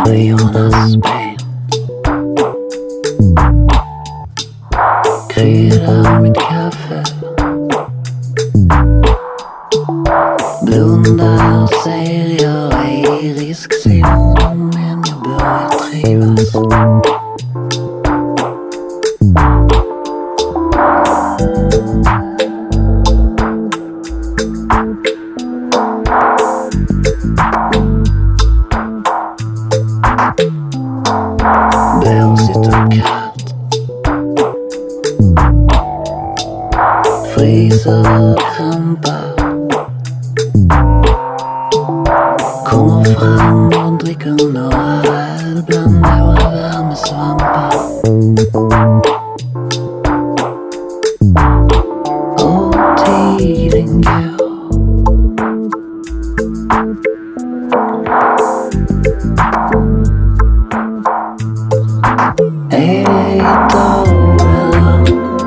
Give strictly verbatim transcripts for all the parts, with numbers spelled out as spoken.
Bojornas ben kryddar mitt kaffe. Blundar och ser jag är i riskzonen, men jag börjar trivas. Blåsigt och kallt, fryser och krampar. Kommer fram och dricker några öl bland några värmesvampar. Och tiden går. Är det idag eller?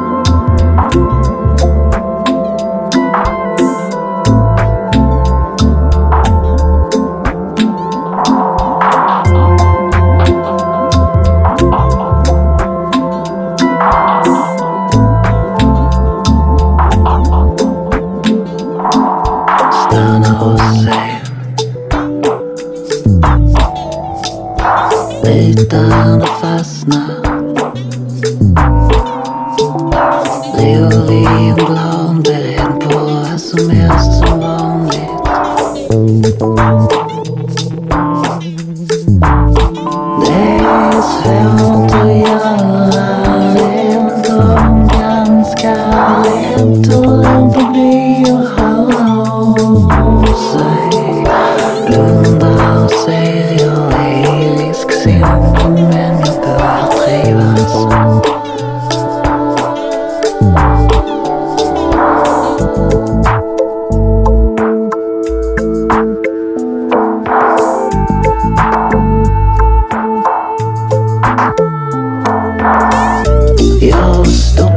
Stannar och ser utan att fastna. Lever i en plan, beredd på vad som helst som vanligt. Det är svårt att göra rent och ganska lätt att låta bli att höra av sig. Blundar och ser jag är i riskzonen, men jag börjar trivas. Jag står